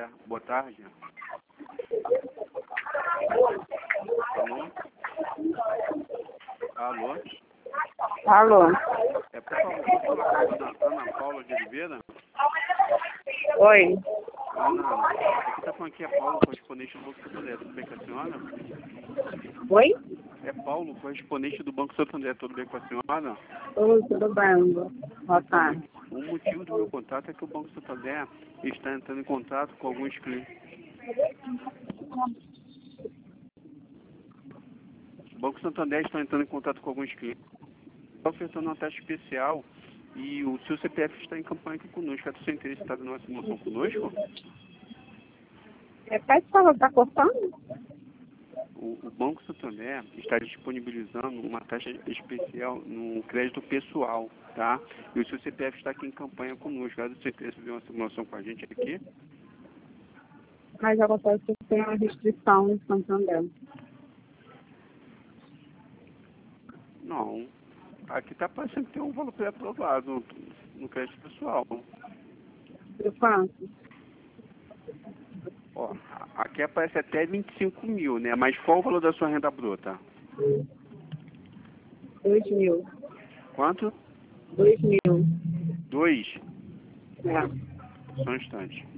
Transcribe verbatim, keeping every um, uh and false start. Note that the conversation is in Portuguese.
Santander. Boa tarde. Alô? Alô? Alô? É, por favor, posso falar com a Ana, Ana Paula de Oliveira? Oi. Ana, aqui tá falando que é Paulo, correspondente do Banco Santander. Tudo bem com a senhora? Oi? É Paulo, correspondente do Banco Santander. Tudo bem com a senhora? Oi, tudo bem? Boa tarde. O motivo do meu contato é que o Banco Santander está entrando em contato com alguns clientes. O Banco Santander está entrando em contato com alguns clientes. Está ofertando uma taxa especial e o seu C P F está em campanha aqui conosco. É do seu interesse estar dando uma simulação conosco? Repete, fala, tá cortando? O, o Banco Santander está disponibilizando uma taxa especial no crédito pessoal, tá? E o seu C P F está aqui em campanha conosco. É do seu interesse fazer uma simulação com a gente aqui? Mas acontece que tem uma restrição em Santander. Não. Aqui está parecendo que tem um valor pré-aprovado no, no crédito pessoal. Eu faço? Ó, aqui aparece até vinte e cinco mil, né? Mas qual o valor da sua renda bruta? Dois mil. Quanto? Dois mil. Dois? É. Só um instante.